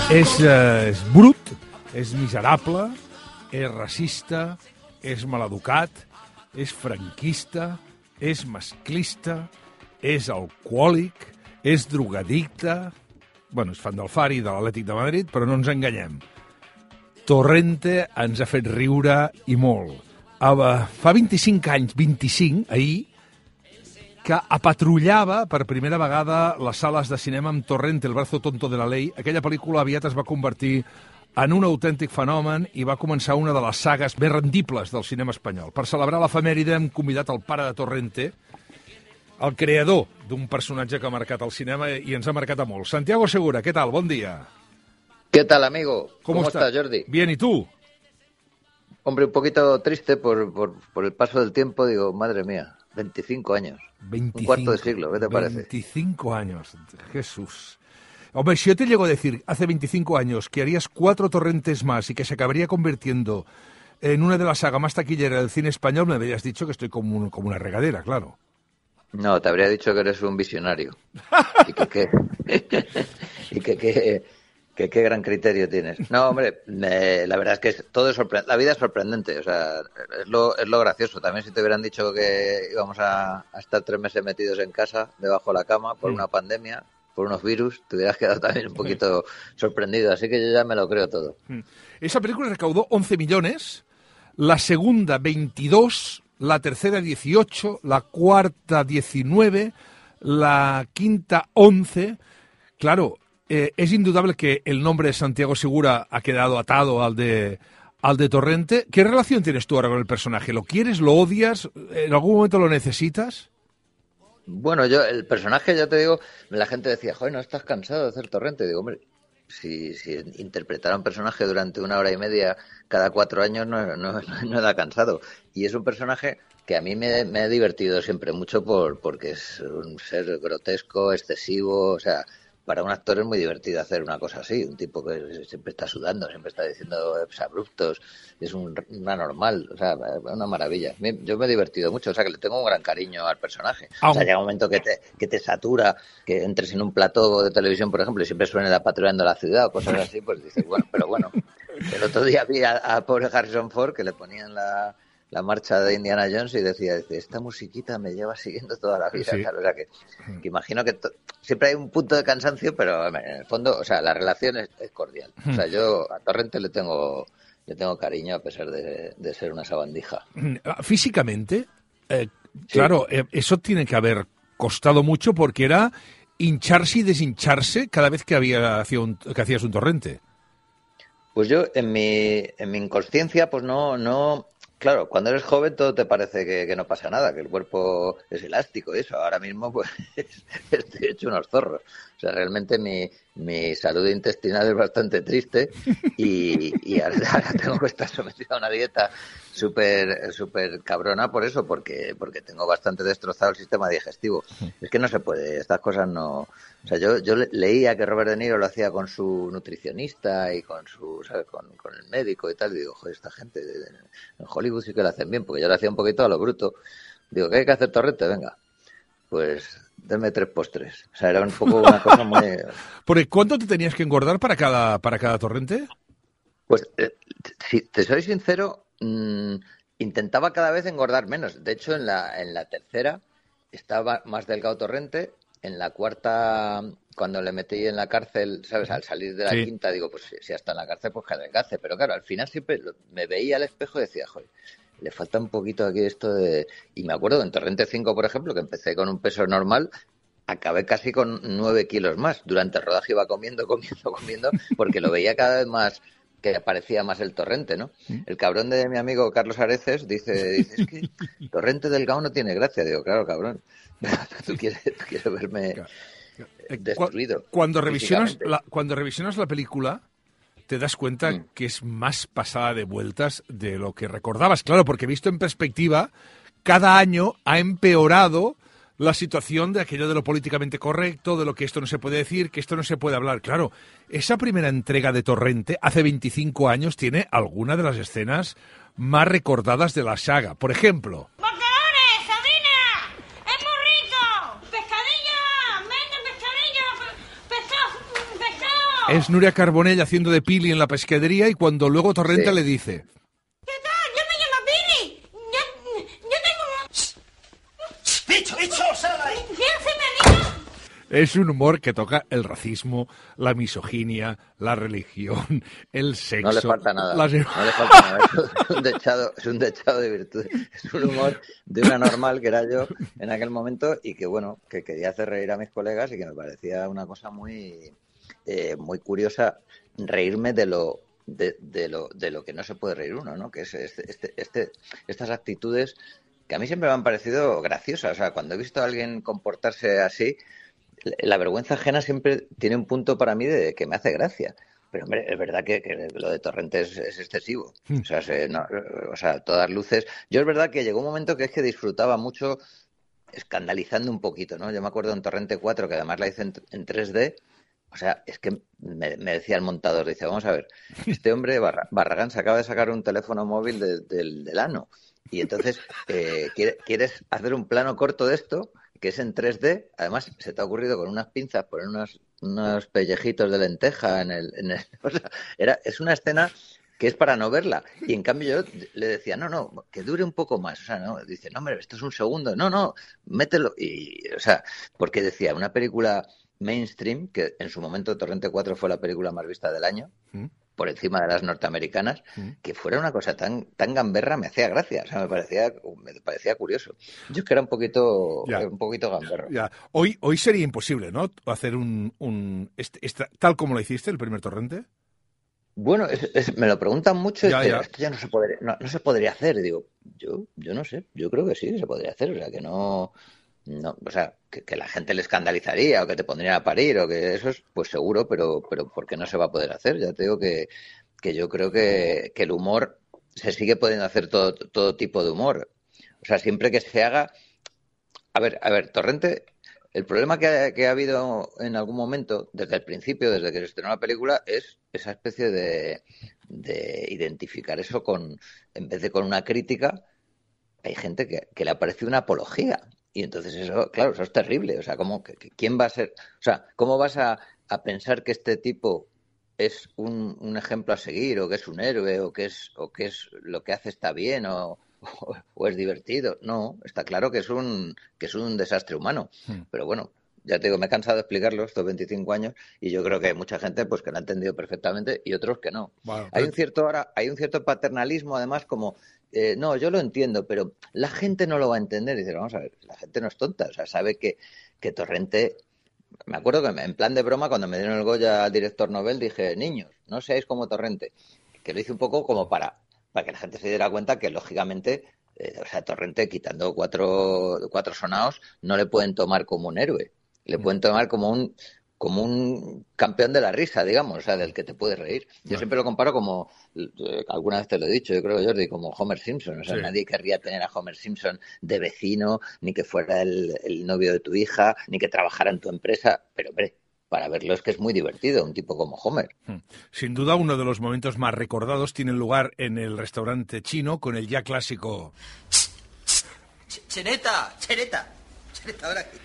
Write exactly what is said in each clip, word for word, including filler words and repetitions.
És, eh, és brut, és miserable, és racista, és maleducat, és franquista, és masclista, és alcohòlic, és drogadicte... Bueno, és fan del Fari i de l'Atlètic de Madrid, però no ens enganyem. Torrente ens ha fet riure i molt. Fa vint-i-cinc anys, vint-i-cinc, ahir, que apatrullava per primera vegada les sales de cinema amb Torrente, el brazo tonto de la ley. Aquella pel·lícula aviat es va convertir en un autèntic fenomen i va començar una de les sagues més rendibles del cinema espanyol. Per celebrar l'efemèride hem convidat el pare de Torrente, el creador d'un personatge que ha marcat el cinema i ens ha marcat a molt. Santiago Segura, què tal? Bon dia. ¿Qué tal, amigo? ¿Cómo, ¿Cómo está? estás, Jordi? Bien, ¿y tú? Hombre, un poquito triste por, por, por el paso del tiempo. Digo, madre mía, veinticinco años. veinticinco, un cuarto de siglo, ¿qué te parece? veinticinco años, Jesús. Hombre, si yo te llego a decir hace veinticinco años que harías cuatro Torrentes más y que se acabaría convirtiendo en una de las sagas más taquilleras del cine español, me habrías dicho que estoy como, un, como una regadera, claro. No, te habría dicho que eres un visionario. Y que qué y que, que, que, qué gran criterio tienes. No, hombre, me, la verdad es que es, todo es sorpre- la vida es sorprendente. O sea, es lo, es lo gracioso. También si te hubieran dicho que íbamos a, a estar tres meses metidos en casa, debajo de la cama, por mm. una pandemia, por unos virus, te hubieras quedado también un poquito sorprendido. Así que yo ya me lo creo todo. Esa película recaudó once millones, la segunda veintidós, la tercera dieciocho, la cuarta diecinueve, la quinta once. Claro, eh, es indudable que el nombre de Santiago Segura ha quedado atado al de, al de Torrente. ¿Qué relación tienes tú ahora con el personaje? ¿Lo quieres, lo odias? ¿En algún momento lo necesitas? Bueno, yo, el personaje, ya te digo, la gente decía, joder, ¿no estás cansado de hacer Torrente? Digo, hombre, si, si interpretar a un personaje durante una hora y media cada cuatro años no, no, no da cansado. Y es un personaje que a mí me, me ha divertido siempre mucho por porque es un ser grotesco, excesivo, o sea, para un actor es muy divertido hacer una cosa así, un tipo que siempre está sudando, siempre está diciendo abruptos, es un, una normal, o sea, una maravilla. Yo me he divertido mucho, o sea, que le tengo un gran cariño al personaje. Oh. O sea, llega un momento que te, que te satura, que entres en un plató de televisión, por ejemplo, y siempre suene la patrullando la ciudad o cosas así, pues dices, bueno, pero bueno. El otro día vi a, a pobre Harrison Ford que le ponían la... la marcha de Indiana Jones y decía, dice, esta musiquita me lleva siguiendo toda la vida. Sí. Claro, o sea que, que imagino que to- siempre hay un punto de cansancio, pero en el fondo, o sea, la relación es, es cordial. O sea, yo a Torrente le tengo le tengo cariño a pesar de, de ser una sabandija. Físicamente, eh, sí. Claro, eh, eso tiene que haber costado mucho porque era hincharse y deshincharse cada vez que había hacía un, que hacías un Torrente. Pues yo, en mi, en mi inconsciencia, pues no, no... Claro, cuando eres joven todo te parece que, que no pasa nada, que el cuerpo es elástico y eso. Ahora mismo pues estoy hecho unos zorros. O sea, realmente mi, mi salud intestinal es bastante triste y, y ahora, ahora tengo que estar sometido a una dieta súper súper cabrona por eso, porque porque tengo bastante destrozado el sistema digestivo. Es que no se puede, estas cosas no... O sea, yo yo leía que Robert De Niro lo hacía con su nutricionista y con su, ¿sabes? Con, con el médico y tal, y digo, joder, esta gente en Hollywood sí que lo hacen bien, porque yo lo hacía un poquito a lo bruto. Digo, ¿qué hay que hacer, Torrente? Venga, pues denme tres postres. O sea, era un poco una cosa muy... ¿Por cuánto te tenías que engordar para cada para cada Torrente? Pues, eh, si te soy sincero, mmm, intentaba cada vez engordar menos. De hecho, en la en la tercera estaba más delgado Torrente. En la cuarta, cuando le metí en la cárcel, ¿sabes? Al salir de la sí. quinta, digo, pues si hasta en la cárcel, pues que adelgace. Pero claro, al final siempre me veía al espejo y decía, joder, le falta un poquito aquí esto de... Y me acuerdo en Torrente cinco, por ejemplo, que empecé con un peso normal, acabé casi con nueve kilos más. Durante el rodaje iba comiendo, comiendo, comiendo, porque lo veía cada vez más... que aparecía más el Torrente, ¿no? ¿Mm? El cabrón de mi amigo Carlos Areces dice, dice es que Torrente delgado no tiene gracia. Digo, claro, cabrón, tú quieres, tú quieres verme destruido. Cuando revisionas, la, cuando revisionas la película, te das cuenta mm. que es más pasada de vueltas de lo que recordabas. Claro, porque visto en perspectiva, cada año ha empeorado la situación de aquello de lo políticamente correcto, de lo que esto no se puede decir, que esto no se puede hablar. Claro, esa primera entrega de Torrente, hace veinticinco años, tiene alguna de las escenas más recordadas de la saga. Por ejemplo... ¡Macarrones, sardina! ¡Es muy rico! ¡Pescadillo! ¡Venden pescadillo! ¡Pescado! ¡Pescado! Es Nuria Carbonell haciendo de Pili en la pescadería y cuando luego Torrente Sí. le dice... ¿Qué tal? Yo me llamo Pili. Yo, yo tengo... ¡Bicho, bicho! ¡Sal ahí! ¿Quién se me diga? Es un humor que toca el racismo, la misoginia, la religión, el sexo... No le falta nada. las- No le falta nada. Es un dechado, es un dechado de virtudes. Es un humor de una normal que era yo en aquel momento y que, bueno, que quería hacer reír a mis colegas y que me parecía una cosa muy, eh, muy curiosa reírme de lo, de, de lo, de lo que no se puede reír uno, ¿no? Que es este, este, este, estas actitudes que a mí siempre me han parecido graciosas. O sea, cuando he visto a alguien comportarse así, la vergüenza ajena siempre tiene un punto para mí de que me hace gracia. Pero, hombre, es verdad que, que lo de Torrente es, es excesivo. O sea, se, no, o sea, a todas luces. Yo es verdad que llegó un momento que es que disfrutaba mucho escandalizando un poquito, ¿no? Yo me acuerdo en Torrente cuatro, que además la hice en, en tres D. O sea, es que me, me decía el montador, dice, vamos a ver, este hombre, Barra, Barragán, se acaba de sacar un teléfono móvil de, de, del ano. Y entonces, eh, ¿quiere, ¿quieres hacer un plano corto de esto? Que es en tres D, además se te ha ocurrido con unas pinzas poner unos, unos pellejitos de lenteja en el... En el o sea, era, es una escena que es para no verla. Y en cambio yo le decía, no, no, que dure un poco más. O sea, no, dice, no, hombre, esto es un segundo. No, no, mételo. Y, o sea, porque decía, una película mainstream, que en su momento Torrente cuatro fue la película más vista del año, ¿Mm? por encima de las norteamericanas, ¿Mm? que fuera una cosa tan tan gamberra me hacía gracia, o sea, me parecía me parecía curioso. Yo es que era un poquito ya. un poquito gamberro. Ya. Hoy hoy sería imposible, ¿no? Hacer un, un este, esta, tal como lo hiciste el primer Torrente. Bueno, es, es, me lo preguntan mucho y ya, que ya. esto ya no se podría no, no se podría hacer. Y digo, yo yo no sé, yo creo que sí se podría hacer, o sea, que no No, o sea, que, que la gente le escandalizaría o que te pondrían a parir o que eso es, pues seguro, pero, pero ¿por qué no se va a poder hacer? Ya te digo que, que yo creo que, que el humor se sigue pudiendo hacer todo, todo tipo de humor. O sea, siempre que se haga... A ver, a ver, Torrente, el problema que ha, que ha habido en algún momento, desde el principio, desde que se estrenó la película, es esa especie de, de identificar eso con, en vez de con una crítica, hay gente que, que le ha parecido una apología. Y entonces eso, claro, eso es terrible. O sea, ¿cómo, que, ¿quién va a ser? O sea, ¿cómo vas a, a pensar que este tipo es un, un ejemplo a seguir o que es un héroe o que es o que es lo que hace está bien o, o, o es divertido? No, está claro que es un que es un desastre humano. Hmm. Pero bueno, ya te digo, me he cansado de explicarlo estos veinticinco años y yo creo que hay mucha gente pues que lo ha entendido perfectamente y otros que no. Bueno, hay un cierto ahora hay un cierto paternalismo además como Eh, no, yo lo entiendo, pero la gente no lo va a entender. Y dice, vamos a ver, la gente no es tonta, o sea, sabe que, que Torrente... Me acuerdo que en plan de broma, cuando me dieron el Goya al director Nobel, dije, niños, no seáis como Torrente. Que lo hice un poco como para, para que la gente se diera cuenta que, lógicamente, eh, o sea, Torrente, quitando cuatro, cuatro sonados, no le pueden tomar como un héroe. Le pueden tomar como un... como un campeón de la risa, digamos, o sea, del que te puedes reír. Yo siempre lo comparo como, eh, alguna vez te lo he dicho, yo creo, Jordi, como Homer Simpson. O sea, sí. Nadie querría tener a Homer Simpson de vecino, ni que fuera el, el novio de tu hija, ni que trabajara en tu empresa. Pero, hombre, para verlo es que es muy divertido, un tipo como Homer. Sin duda, uno de los momentos más recordados tiene lugar en el restaurante chino con el ya clásico... Cheneta, Cheneta, Cheneta, ahora aquí.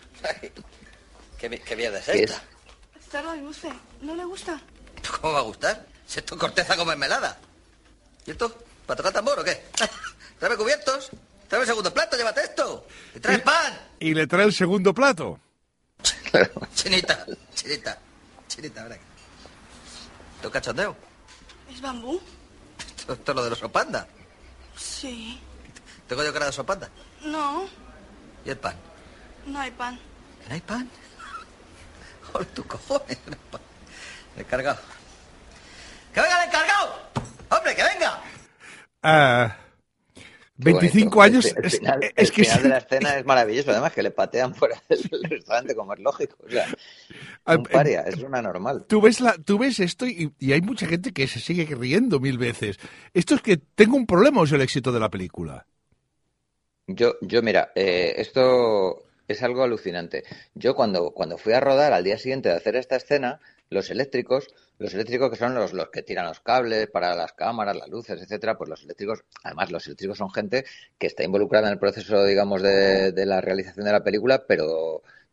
¿Qué, ¿Qué mierda es esta? Está lo dulce. ¿No le gusta? ¿Cómo va a gustar? Si esto es corteza con mermelada. ¿Y esto? ¿Para tocar tambor o qué? Tráeme cubiertos. Tráeme el segundo plato, llévate esto. Y trae pan. Y le trae el segundo plato. Chinita, chinita, chinita, ahora aquí. ¿Esto es cachondeo? ¿Es bambú? ¿Esto, esto es lo del oso panda? Sí. ¿Tengo yo cara de oso panda? No. ¿Y el pan? No hay pan. ¿No hay pan? ¡Joder, tu cojones! El encargado. ¡Que venga el encargado! ¡Hombre, que venga! Ah... veinticinco años el, el es, final, es el que final de la escena es maravilloso, además que le patean fuera del restaurante como es lógico, o sea, un paria, es una normal. Tú ves la, tú ves esto y, y hay mucha gente que se sigue riendo mil veces. Esto es que tengo un problema o es el éxito de la película. Yo, yo mira, eh, esto es algo alucinante. Yo cuando, cuando fui a rodar al día siguiente de hacer esta escena, los eléctricos, los eléctricos que son los, los que tiran los cables para las cámaras, las luces, etcétera, pues los eléctricos, además los eléctricos son gente que está involucrada en el proceso, digamos, de, de la realización de la película, pero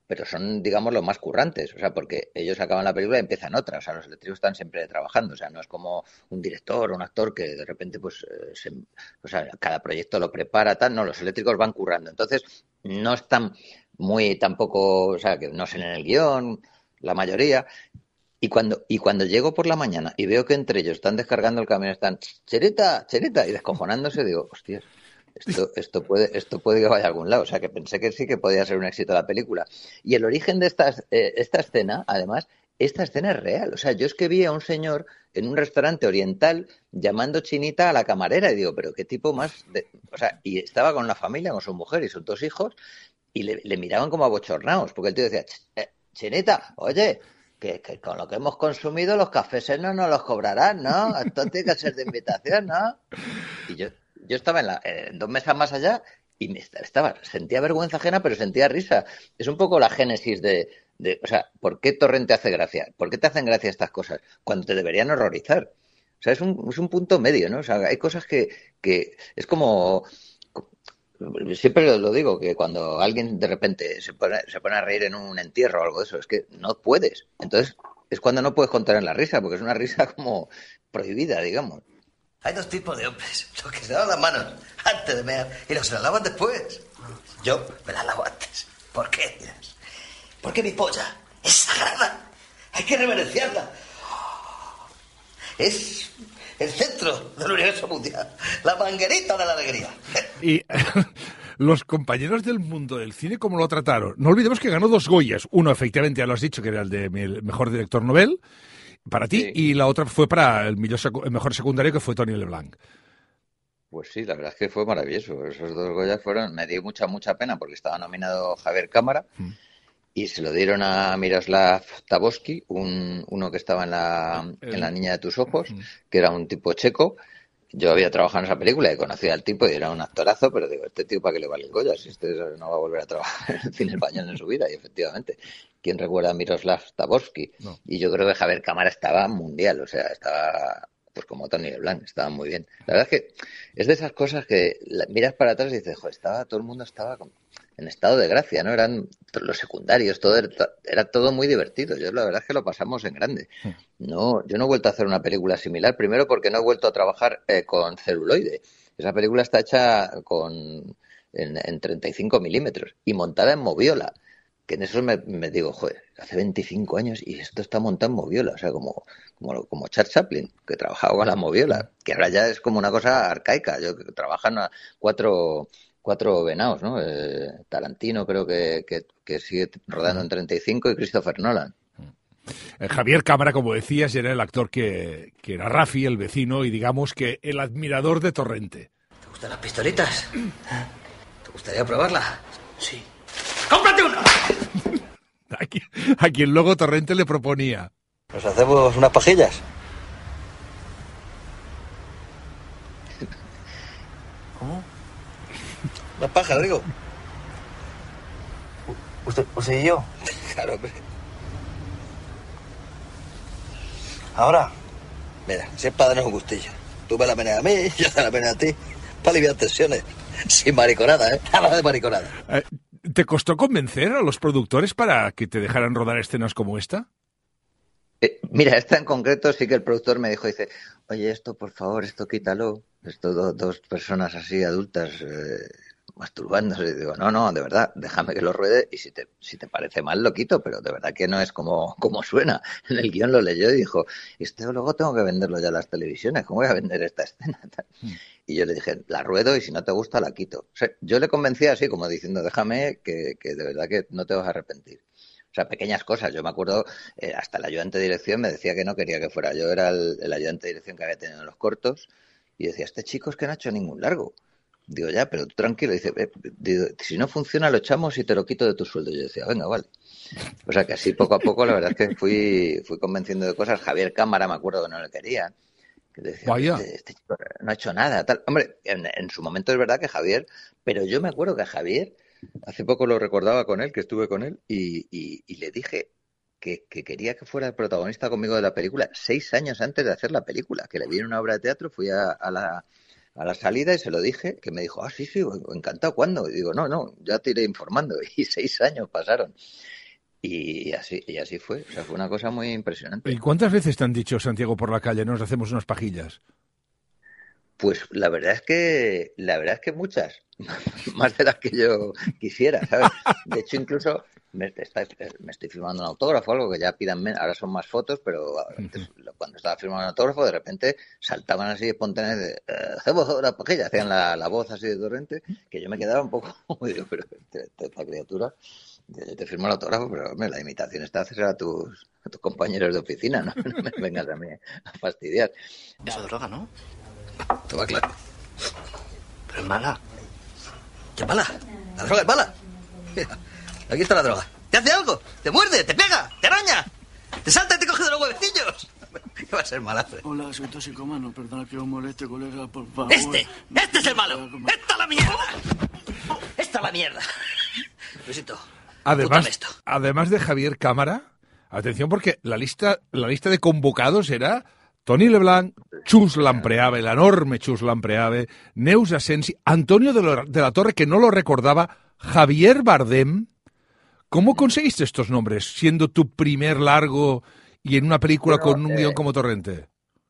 pero son, digamos, los más currantes, o sea, porque ellos acaban la película y empiezan otra, o sea, los eléctricos están siempre trabajando, o sea, no es como un director o un actor que de repente, pues, eh, se, o sea, cada proyecto lo prepara, tal, no, los eléctricos van currando, entonces no están muy tampoco, o sea, que no sé en el guión, la mayoría, y cuando, y cuando llego por la mañana y veo que entre ellos están descargando el camión, están, chereta, chereta, y descojonándose, digo, hostias, esto, esto puede, esto puede que vaya a algún lado. O sea, que pensé que sí que podía ser un éxito la película. Y el origen de esta, eh, esta escena, además, esta escena es real. O sea, yo es que vi a un señor en un restaurante oriental llamando chinita a la camarera y digo, pero qué tipo más de... O sea, y estaba con una familia, con su mujer y sus dos hijos, y le, le miraban como abochornados, porque el tío decía, eh, chinita, oye, que, que con lo que hemos consumido los cafés no nos los cobrarán, ¿no? Esto tiene que ser de invitación, ¿no? Y yo, yo estaba en, la, en dos mesas más allá y me estaba, sentía vergüenza ajena, pero sentía risa. Es un poco la génesis de, de, o sea, ¿por qué Torrente hace gracia? ¿Por qué te hacen gracia estas cosas? Cuando te deberían horrorizar. O sea, es un, es un punto medio, ¿no? O sea, hay cosas que, que es como... Siempre lo digo, que cuando alguien de repente se pone, se pone a reír en un entierro o algo de eso, es que no puedes. Entonces, es cuando no puedes contener la risa, porque es una risa como prohibida, digamos. Hay dos tipos de hombres, los que se lavan las manos antes de mear y los que se las lavan después. Yo me las lavo antes. ¿Por qué? Porque mi polla es sagrada. Hay que reverenciarla. Es el centro del universo mundial. La manguerita de la alegría. Y los compañeros del mundo del cine, ¿cómo lo trataron? No olvidemos que ganó dos Goyas. Uno, efectivamente, ya lo has dicho, que era el de el mejor director Nobel, para ti, sí. Y la otra fue para el, millor, el mejor secundario, que fue Tony LeBlanc. Pues sí, la verdad es que fue maravilloso. Esos dos Goyas fueron... Me dio mucha, mucha pena porque estaba nominado Javier Cámara mm. y se lo dieron a Miroslav Tabovsky, un, uno que estaba en la, el... en La niña de tus ojos, mm. que era un tipo checo. Yo había trabajado en esa película y conocía al tipo y era un actorazo, pero digo, ¿este tío para qué le vale el Goya? Si este no va a volver a trabajar en el cine español en su vida. Y efectivamente, ¿quién recuerda a Miroslav Tabovsky? No. Y yo creo que Javier Cámara estaba mundial, o sea, estaba pues como Tony LeBlanc, estaba muy bien. La verdad es que es de esas cosas que miras para atrás y dices, joder, estaba, todo el mundo estaba en estado de gracia, ¿no? Eran los secundarios, todo era, era todo muy divertido. Yo la verdad es que lo pasamos en grande. No, yo no he vuelto a hacer una película similar, primero porque no he vuelto a trabajar eh, con celuloide. Esa película está hecha con en, en treinta y cinco milímetros y montada en moviola, que en eso me, me digo, joder, hace veinticinco años y esto está montado en moviola, o sea, como, como, como Charles Chaplin, que trabajaba con la moviola, que ahora ya es como una cosa arcaica. Yo que trabajan a cuatro... cuatro venados, ¿no? Eh, Tarantino creo que, que, que sigue rodando en treinta y cinco y Christopher Nolan. Javier Cámara, como decías, era el actor que, que era Rafi, el vecino, y digamos que el admirador de Torrente. ¿Te gustan las pistolitas? ¿Te gustaría probarla? Sí. ¡Cómprate una! a, quien, a quien luego Torrente le proponía. ¿Nos hacemos unas pajillas? ¿Cómo? Una paja, digo. ¿Usted, usted y yo? Claro, hombre. Ahora, mira, si es para darnos un gustillo. Tú me la meneas a mí, yo te la meneo a ti. Para aliviar tensiones. Sin mariconada, ¿eh? Nada de mariconada. Eh, ¿Te costó convencer a los productores para que te dejaran rodar escenas como esta? Eh, mira, esta en concreto sí que el productor me dijo, dice, oye, esto por favor, esto quítalo. Esto do, dos personas así adultas... Eh... masturbándose, y digo, no, no, de verdad, déjame que lo ruede y si te, si te parece mal lo quito, pero de verdad que no es como, como suena. En el guión lo leyó y dijo, esto luego tengo que venderlo ya a las televisiones, ¿cómo voy a vender esta escena? Mm. Y yo le dije, la ruedo y si no te gusta la quito. O sea, yo le convencí así, como diciendo, déjame que, que de verdad que no te vas a arrepentir. O sea, pequeñas cosas. Yo me acuerdo, eh, hasta el ayudante de dirección me decía que no quería que fuera. Yo era el, el ayudante de dirección que había tenido en los cortos y decía, este chico es que no ha hecho ningún largo. Digo, ya, pero tú tranquilo. Dice, eh, digo, si no funciona lo echamos y te lo quito de tu sueldo. Y yo decía, venga, vale. O sea, que así poco a poco la verdad es que fui fui convenciendo de cosas. Javier Cámara me acuerdo que no le quería. Que decía, este, este chico no ha hecho nada. Tal. Hombre, en, en su momento es verdad que Javier, pero yo me acuerdo que Javier, hace poco lo recordaba con él, que estuve con él, y, y, y le dije que, que quería que fuera el protagonista conmigo de la película seis años antes de hacer la película. Que le vi en una obra de teatro, fui a, a la... a la salida y se lo dije, que me dijo, ah, sí, sí, encantado, ¿cuándo? Y digo, no, no, ya te iré informando. Y seis años pasaron. Y así, y así fue. O sea, fue una cosa muy impresionante. ¿Y cuántas veces te han dicho, Santiago, por la calle, nos hacemos unas pajillas? Pues la verdad es que, la verdad es que muchas, más de las que yo quisiera, ¿sabes? De hecho, incluso me, está- me estoy firmando un autógrafo, algo que ya pidan menos, ahora son más fotos, pero antes, cuando estaba firmando un autógrafo, de repente saltaban así espontáneos de, eh, hacemos una pajilla, hacían la, la voz así de Torrente, que yo me quedaba un poco, digo, pero este- este- esta criatura, yo te firmo el autógrafo, pero hombre, la imitación está hacer a tus, a tus compañeros de oficina, ¿no? No me vengas a mí a fastidiar. Eso es droga, ¿no? Toma claro. Pero es mala. ¿Qué es mala? La droga es mala. Mira, aquí está la droga. ¿Te hace algo? ¿Te muerde? ¿Te pega? ¿Te araña? ¿Te salta y te coge de los huevecillos? ¿Qué va a ser mala? Hola, soy toxicomano. Perdona que os moleste, colega, por favor. ¡Este! ¡Este es el malo! ¡Esta es la mierda! ¡Esta es la mierda! Luisito, apúntame Además, esto. además de Javier Cámara, atención porque la lista, la lista de convocados era Toni Leblanc, Chus Lampreave, el enorme Chus Lampreave, Neus Asensi, Antonio de, lo- de la Torre, que no lo recordaba, Javier Bardem. ¿Cómo conseguiste estos nombres, siendo tu primer largo y en una película Bueno, con un eh, guión como Torrente?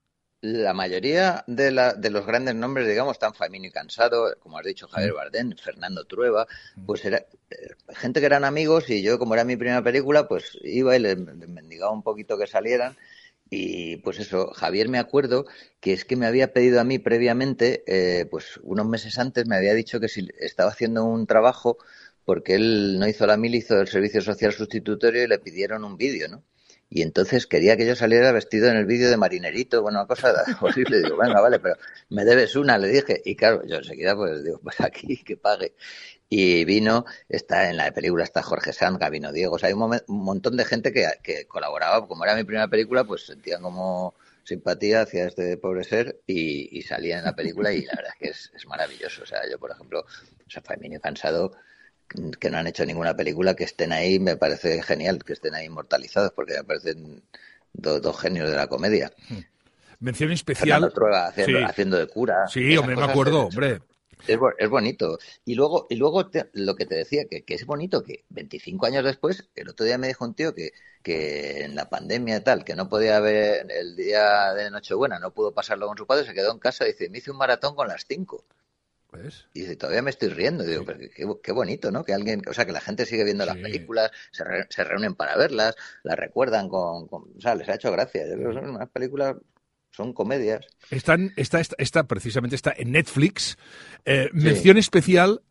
La mayoría de, la, de los grandes nombres, digamos, tan Faimino y Cansado, como has dicho, Javier Bardem, Fernando Trueba, pues era eh, gente que eran amigos y yo, como era mi primera película, pues iba y les, les mendigaba un poquito que salieran. Y pues eso, Javier me acuerdo que es que me había pedido a mí previamente, eh, pues unos meses antes me había dicho que si estaba haciendo un trabajo, porque él no hizo la mili, hizo el servicio social sustitutorio y le pidieron un vídeo, ¿no? Y entonces quería que yo saliera vestido en el vídeo de marinerito, bueno, una cosa horrible. Digo, venga, vale, pero me debes una, le dije. Y claro, yo enseguida pues digo, pues aquí, que pague. Y vino, está en la película, está Jorge Sanz, Gabino Diego, o sea, hay un, momen- un montón de gente que, que colaboraba, como era mi primera película, pues sentían como simpatía hacia este pobre ser y, y salía en la película y la verdad es que es, es maravilloso. O sea, yo, por ejemplo, o sea, Faimino Cansado, que no han hecho ninguna película, que estén ahí, me parece genial, que estén ahí inmortalizados, porque me parecen dos, dos genios de la comedia. Mención Fernando especial. Trueba haciendo, Sí, haciendo de cura. sí, esas hombre, me cosas acuerdo, es- hombre. Es, bo- es bonito. Y luego, y luego te- lo que te decía, que, que es bonito que veinticinco años después, el otro día me dijo un tío que, que en la pandemia y tal, que no podía ver el día de Nochebuena, no pudo pasarlo con su padre, se quedó en casa y dice, me hice un maratón con las cinco. ¿Ves? Y dice, todavía me estoy riendo. Digo, pero qué, qué bonito, ¿no? Que alguien, o sea, que la gente sigue viendo las Sí. películas, se, re- se reúnen para verlas, las recuerdan con, con- o sea, les ha hecho gracia. Yo creo que son unas películas, son comedias. Están, está, está, está, precisamente está en Netflix. Eh, mención especial,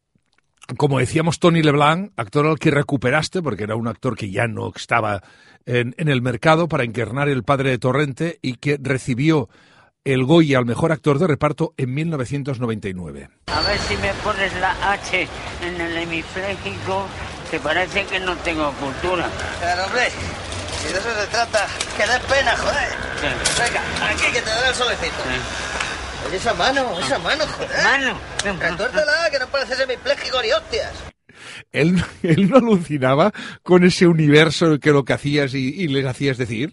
como decíamos, Toni Leblanc, actor al que recuperaste, porque era un actor que ya no estaba en, en el mercado para encarnar el padre de Torrente y que recibió el Goya al mejor actor de reparto en mil novecientos noventa y nueve. A ver si me pones la H en el hemipléjico, que parece que no tengo cultura. Pero, hombre, si de eso se trata, que des pena, joder. Sí. Venga, aquí que te daré el solecito. Sí. Oye, esa mano, esa mano, joder. Mano. Retuértela, que no pareces hemipléjico ni hostias. Él, él no alucinaba con ese universo que lo que hacías y, y les hacías decir.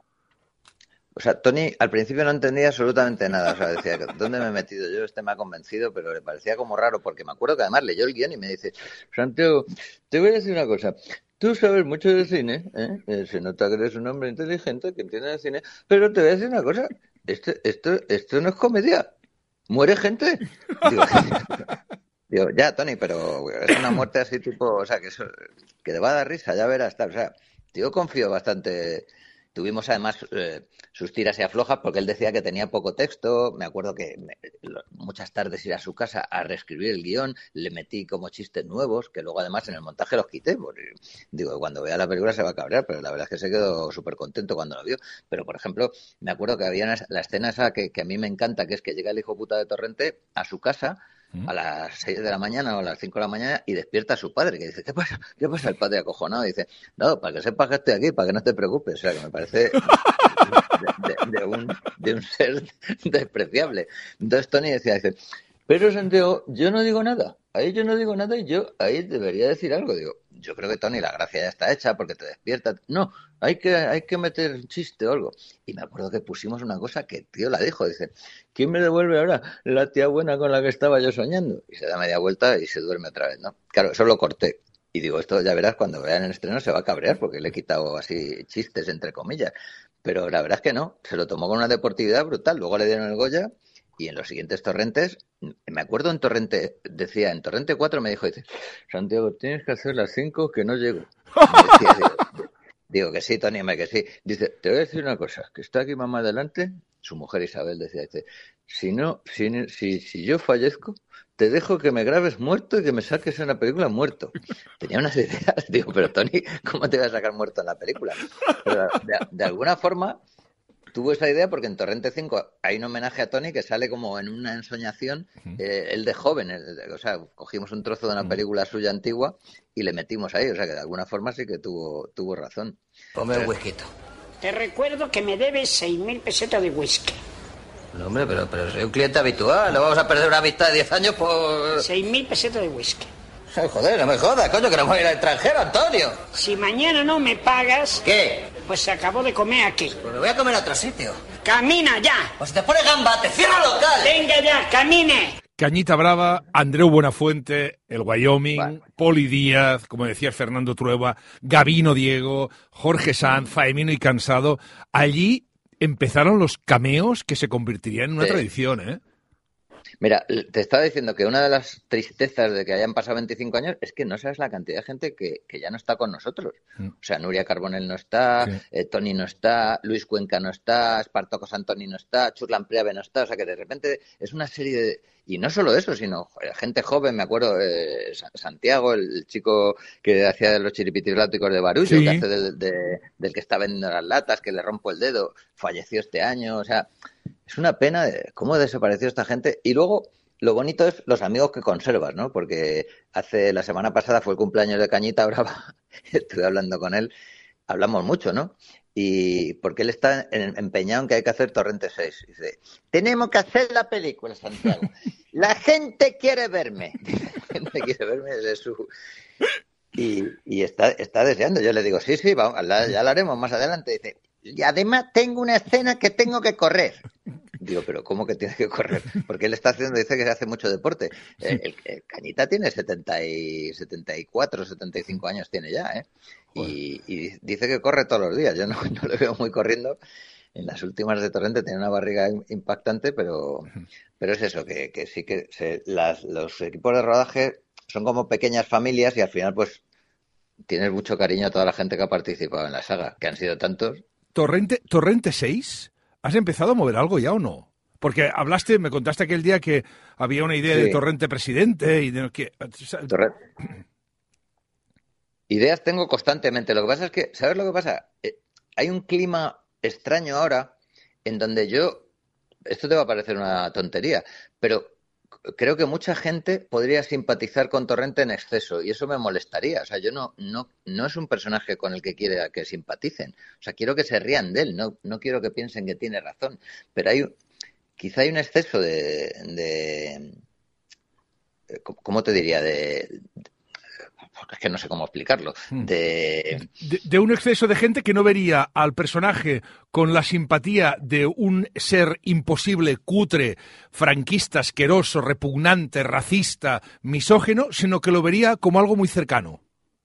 O sea, Tony al principio no entendía absolutamente nada. O sea, decía, ¿dónde me he metido yo? Este me ha convencido, pero le parecía como raro, porque me acuerdo que además leyó el guión y me dice, Santiago, te voy a decir una cosa. Tú sabes mucho de cine, ¿eh? Eh, se nota que eres un hombre inteligente, que entiende de cine, pero te voy a decir una cosa. Esto, esto, esto no es comedia. ¿Muere gente? Digo, digo, ya, Tony, pero es una muerte así tipo, o sea, que eso, que te va a dar risa, ya verás, tal. O sea, yo confío bastante. Tuvimos además eh, sus tiras y aflojas porque él decía que tenía poco texto. Me acuerdo que me, lo, muchas tardes ir a su casa a reescribir el guión, le metí como chistes nuevos, que luego además en el montaje los quité. Porque, digo, cuando vea la película se va a cabrear, pero la verdad es que se quedó súper contento cuando lo vio. Pero, por ejemplo, me acuerdo que había una, la escena esa que, que a mí me encanta, que es que llega el hijo puta de Torrente a su casa a las seis de la mañana o a las cinco de la mañana y despierta a su padre, que dice, ¿qué pasa? ¿Qué pasa? El padre acojonado dice, no, para que sepas que estoy aquí, para que no te preocupes. O sea, que me parece de, de, de, un, de un ser despreciable. Entonces Tony decía, dice, pero Santiago, yo no digo nada, ahí yo no digo nada y yo ahí debería decir algo. Digo, yo creo que Tony, la gracia ya está hecha porque te despierta. No, hay que, hay que meter un chiste o algo. Y me acuerdo que pusimos una cosa que el tío la dijo, dice, ¿quién me devuelve ahora la tía buena con la que estaba yo soñando? Y se da media vuelta y se duerme otra vez, ¿no? Claro, eso lo corté. Y digo, esto ya verás, cuando vean el estreno se va a cabrear porque le he quitado así chistes, entre comillas. Pero la verdad es que no, se lo tomó con una deportividad brutal. Luego le dieron el Goya y en los siguientes Torrentes, me acuerdo en Torrente, decía, en Torrente cuatro me dijo, dice, Santiago, tienes que hacer las cinco que no llego. Me decía, digo, digo que sí, Tony, hombre, que sí. Dice, te voy a decir una cosa, que está aquí mamá delante, su mujer Isabel decía, dice, si no, si, si, si yo fallezco, te dejo que me grabes muerto y que me saques en la película muerto. Tenía unas ideas, digo, pero Tony, ¿cómo te vas a sacar muerto en la película? Pero de, de alguna forma tuvo esa idea porque en Torrente cinco hay un homenaje a Tony que sale como en una ensoñación, eh, él de joven, el, o sea, cogimos un trozo de una película suya antigua y le metimos ahí, o sea que de alguna forma sí que tuvo, tuvo razón. Ponme un whisky. Te recuerdo que me debes seis mil pesetas de whisky. No, hombre, pero, pero soy un cliente habitual. No vamos a perder una amistad de diez años por... Seis mil pesetas de whisky. Ay, joder, no me jodas, coño, que no voy a ir al extranjero, Antonio. Si mañana no me pagas... ¿Qué? Pues se acabó de comer aquí. Pues me voy a comer a otro sitio. ¡Camina ya! Pues si te pones gamba, te cierro el local. ¡Venga ya, camine! Cañita Brava, Andreu Buenafuente, el Wyoming, Bueno. Poli Díaz, como decía Fernando Trueba, Gabino Diego, Jorge Sanz, Faemino y Cansado. Allí empezaron los cameos que se convertirían en una Sí. tradición, ¿eh? Mira, te estaba diciendo que una de las tristezas de que hayan pasado veinticinco años es que no sabes la cantidad de gente que, que ya no está con nosotros. Mm. O sea, Nuria Carbonell no está, Sí. eh, Tony no está, Luis Cuenca no está, Espartaco Santoni no está, Churlan Priave no está. O sea, que de repente es una serie de... Y no solo eso, sino joder, gente joven, me acuerdo, eh, Santiago, el chico que hacía de los chiripitirláticos de Barullo, Sí. que hace del, de- del que está vendiendo las latas, que le rompo el dedo, falleció este año. O sea, es una pena de cómo desapareció esta gente. Y luego, lo bonito es los amigos que conservas, ¿no? Porque hace la semana pasada fue el cumpleaños de Cañita Brava, estuve hablando con él, hablamos mucho, ¿no? Y porque él está en- empeñado en que hay que hacer Torrente seis. Dice, tenemos que hacer la película, Santiago. La gente quiere verme. La gente quiere verme desde su... Y, y está, está deseando. Yo le digo, sí, sí, vamos, la- ya lo haremos más adelante. Dice, y además tengo una escena que tengo que correr. Digo, pero ¿cómo que tienes que correr? Porque él está haciendo, dice que hace mucho deporte. Eh, El, el Cañita tiene setenta y, setenta y cuatro, setenta y cinco años tiene ya, ¿eh? Y, y dice que corre todos los días. Yo no, no le veo muy corriendo. En las últimas de Torrente tiene una barriga impactante, pero, pero es eso, que, que sí que se, las, los equipos de rodaje son como pequeñas familias y al final pues tienes mucho cariño a toda la gente que ha participado en la saga, que han sido tantos. Torrente, Torrente seis, ¿has empezado a mover algo ya o no? Porque hablaste, me contaste aquel día que había una idea Sí. de Torrente presidente y de que... Torrente. Ideas tengo constantemente. Lo que pasa es que, ¿sabes lo que pasa? Eh, hay un clima extraño ahora en donde yo, esto te va a parecer una tontería, pero creo que mucha gente podría simpatizar con Torrente en exceso y eso me molestaría. O sea, yo no, no, no es un personaje con el que quiera que simpaticen. O sea, quiero que se rían de él, no, no quiero que piensen que tiene razón. Pero hay, quizá hay un exceso de, de ¿cómo te diría? De, es que no sé cómo explicarlo. De... de, de un exceso de gente que no vería al personaje con la simpatía de un ser imposible, cutre, franquista, asqueroso, repugnante, racista, misógeno, sino que lo vería como algo muy cercano.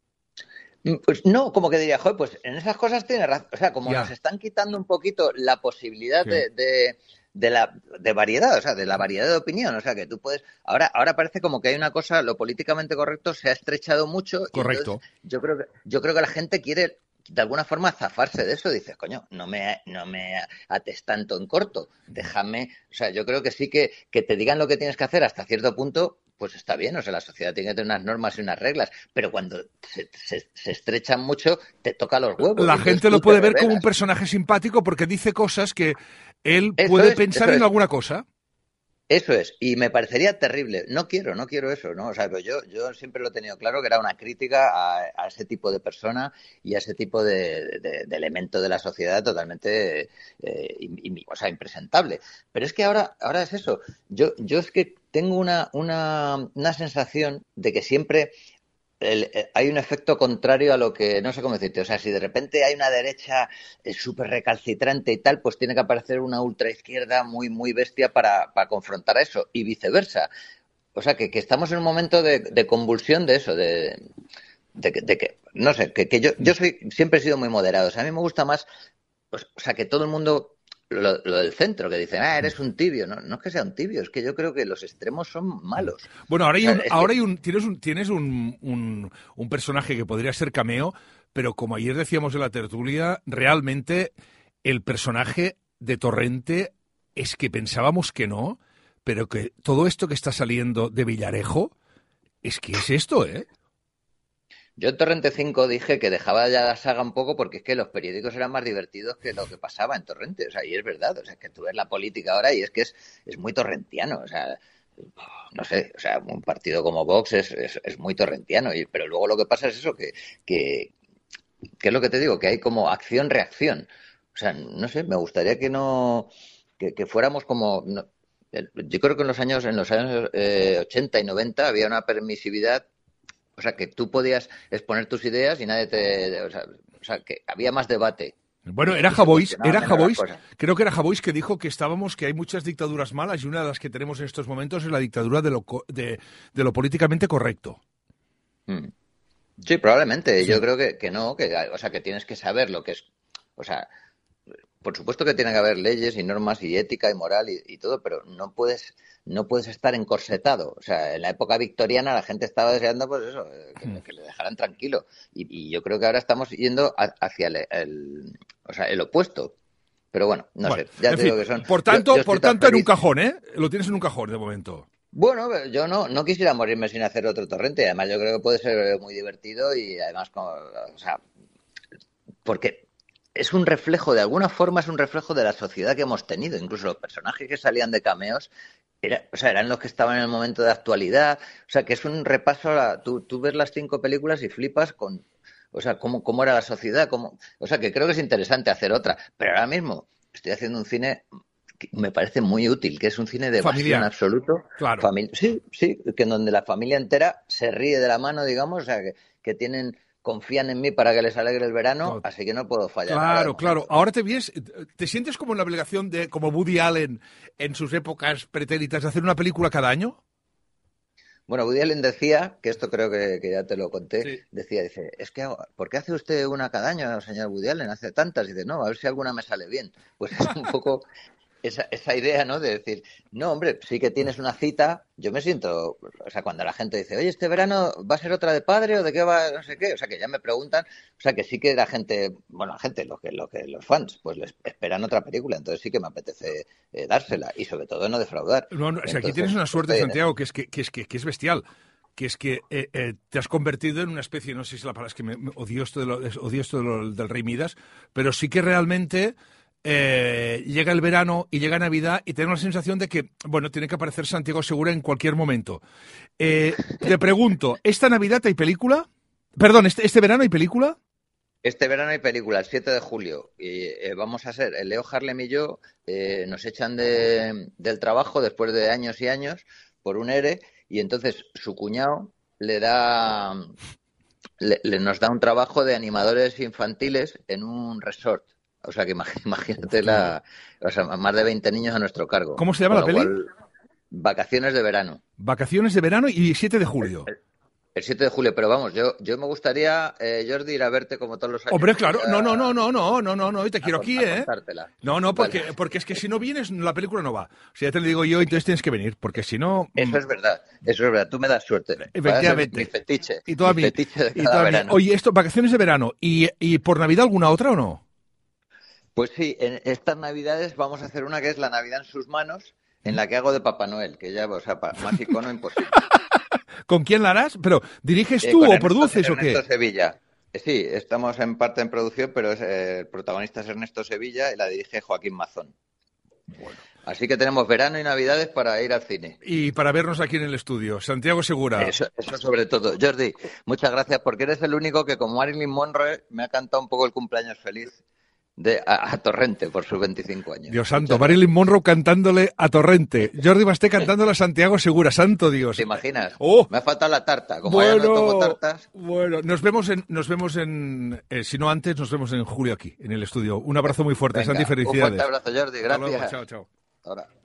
Pues no, como que diría, joder, pues en esas cosas tiene razón. O sea, como Ya. nos están quitando un poquito la posibilidad Sí. de, de, de la de variedad, o sea, de la variedad de opinión. O sea, que tú puedes. Ahora, ahora parece como que hay una cosa, lo políticamente correcto se ha estrechado mucho. y Correcto. entonces yo creo que, yo creo que la gente quiere de alguna forma zafarse de eso. Dices, coño, no me, no me ates tanto en corto. Déjame. O sea, yo creo que sí que, que te digan lo que tienes que hacer hasta cierto punto. Pues está bien, o sea, la sociedad tiene que tener unas normas y unas reglas, pero cuando se, se, se estrechan mucho, te toca los huevos. La Entonces gente tú lo te puede ver como un rebelas. personaje simpático porque dice cosas que él Eso puede es, pensar eso en es. alguna cosa. Eso es, y me parecería terrible. No quiero, no quiero eso, ¿no? O sea, pero yo, yo siempre lo he tenido claro que era una crítica a, a ese tipo de persona y a ese tipo de, de, de elemento de la sociedad totalmente, eh, y, y, o sea, impresentable. Pero es que ahora, ahora es eso. Yo, yo es que tengo una, una, una sensación de que siempre el, eh, hay un efecto contrario a lo que, no sé cómo decirte, o sea, si de repente hay una derecha eh, súper recalcitrante y tal, pues tiene que aparecer una ultraizquierda muy, muy bestia para, para confrontar a eso, y viceversa. O sea, que, que estamos en un momento de, de convulsión de eso, de, de que, de que no sé, que, que yo, yo soy, siempre he sido muy moderado. O sea, a mí me gusta más, pues, o sea, que todo el mundo, lo, lo del centro, que dicen, ah, eres un tibio. No, no es que sea un tibio, es que yo creo que los extremos son malos. Bueno, ahora hay O sea, un, es ahora que- hay un, tienes un, tienes un, un, un personaje que podría ser cameo, pero como ayer decíamos en la tertulia, realmente el personaje de Torrente es que pensábamos que no, pero que todo esto que está saliendo de Villarejo, es que es esto, ¿eh? Yo en Torrente cinco dije que dejaba ya la saga un poco porque es que los periódicos eran más divertidos que lo que pasaba en Torrente. O sea, y es verdad. O sea, que tú ves la política ahora y es que es, es muy torrentiano. O sea, no sé, o sea, un partido como Vox es, es, es muy torrentiano. Y, pero luego lo que pasa es eso, que, que, que es lo que te digo, que hay como acción-reacción. O sea, no sé, me gustaría que no, que, que fuéramos como... No, yo creo que en los años, en los años eh, ochenta y noventa había una permisividad. O sea, que tú podías exponer tus ideas y nadie te... O sea, o sea que había más debate. Bueno, era Y se Javois, cuestionaban era menos Javois, las cosas. creo que era Javois que dijo que estábamos, que hay muchas dictaduras malas y una de las que tenemos en estos momentos es la dictadura de lo, co- de, de lo políticamente correcto. Mm. Sí, probablemente. Sí. Yo creo que, que no, que, o sea, que tienes que saber lo que es... O sea, por supuesto que tiene que haber leyes y normas y ética y moral y, y todo, pero no puedes no puedes estar encorsetado. O sea, en la época victoriana la gente estaba deseando, pues eso, que, que le dejaran tranquilo. Y, y yo creo que ahora estamos yendo a- hacia el, el- o sea, el opuesto. Pero bueno, no Bueno, sé. Ya en te fin, digo que son... por yo- tanto, yo estoy por tan tanto en un feliz. cajón, ¿eh? Lo tienes en un cajón de momento. Bueno, yo no, no quisiera morirme sin hacer otro Torrente. Además, yo creo que puede ser muy divertido y además, como, o sea, porque es un reflejo, de alguna forma es un reflejo de la sociedad que hemos tenido. Incluso los personajes que salían de cameos era, o sea, eran los que estaban en el momento de actualidad. O sea, que es un repaso a la, tú, tú ves las cinco películas y flipas con, o sea, cómo, cómo era la sociedad. Cómo, o sea, que creo que es interesante hacer otra. Pero ahora mismo estoy haciendo un cine que me parece muy útil, que es un cine de evasión Familiar. absoluto. Claro. Famili- sí, sí, que en donde la familia entera se ríe de la mano, digamos, o sea, que, que tienen... confían en mí para que les alegre el verano, Todo. así que no puedo fallar. nada de Claro, momento. claro. Ahora te ves, te sientes como en la obligación de, como Woody Allen en sus épocas pretéritas, de hacer una película cada año. Bueno, Woody Allen decía, que esto creo que, que ya te lo conté, Sí. decía, dice, es que, ¿por qué hace usted una cada año, señor Woody Allen? Hace tantas. Y dice, no, a ver si alguna me sale bien. Pues es un poco esa, esa idea, ¿no? De decir, no, hombre, sí que tienes una cita. Yo me siento, o sea, cuando la gente dice, oye, este verano va a ser otra de padre o de qué va, no sé qué, o sea, que ya me preguntan, o sea, que sí que la gente, bueno, la gente, lo que, lo que los fans, pues les esperan otra película, entonces sí que me apetece eh, dársela y sobre todo no defraudar. No, no, o sea, aquí Entonces, tienes una suerte, estoy en Santiago, que es que, que es que, que es bestial. Que es que eh, eh, te has convertido en una especie, no sé si la palabra es que me, me odio esto, de lo, es- odio esto de lo- del Rey Midas, pero sí que realmente eh, llega el verano y llega Navidad y tengo la sensación de que, bueno, tiene que aparecer Santiago Segura en cualquier momento. Eh, te pregunto, ¿esta Navidad hay película? Perdón, ¿este, este verano hay película? Este verano hay película, el siete de julio, y eh, vamos a ser, el Leo Harlem y yo eh, nos echan de, del trabajo después de años y años por un ERE, y entonces su cuñado le da, le, le nos da un trabajo de animadores infantiles en un resort. O sea que imag- imagínate la, o sea, más de veinte niños a nuestro cargo. ¿Cómo se llama Con la lo peli? cual, Vacaciones de verano. Vacaciones de verano y siete de julio. El siete de julio, pero vamos, yo, yo me gustaría, eh, Jordi, ir a verte como todos los años. Hombre, claro, Ya- no, no, no, no, no, no, no, no, y te quiero a- aquí, a ¿eh? contártela. No, no, porque, Vale. porque es que si no vienes, la película no va. O sea, ya te lo digo yo, entonces tienes que venir, porque si no... Eso es verdad, eso es verdad. Tú me das suerte. Efectivamente. Mi fetiche. Y tú a mi mí. fetiche de Y cada tú a mí. verano. Oye, esto, vacaciones de verano. ¿Y, ¿Y por Navidad alguna otra o no? Pues sí, en estas Navidades vamos a hacer una que es la Navidad en sus manos, en la que hago de Papá Noel, que ya, o sea, pa- más icono imposible. ¿Con quién la harás? ¿Pero diriges Eh, tú con o Ernesto- produces o qué? Ernesto Sevilla. Eh, Sí, estamos en parte en producción, pero es, eh, el protagonista es Ernesto Sevilla y la dirige Joaquín Mazón. Así que tenemos verano y Navidades para ir al cine. Y para vernos aquí en el estudio. Santiago Segura. Eso, eso sobre todo. Jordi, muchas gracias porque eres el único que, como Marilyn Monroe, me ha cantado un poco el cumpleaños feliz de, a, a Torrente por sus veinticinco años. Dios santo, Muchas Marilyn Monroe cantándole a Torrente. Jordi Basté cantándole a Santiago Segura. Santo Dios. ¿Te imaginas? Oh. Me ha faltado la tarta. Como ya no toco tartas. Bueno, nos vemos en, nos vemos en, eh, si no antes, nos vemos en julio aquí, en el estudio. Un abrazo muy fuerte, Venga, Santi, un felicidades. fuerte abrazo, Jordi. Hasta luego, Gracias. chao, chao. Ahora.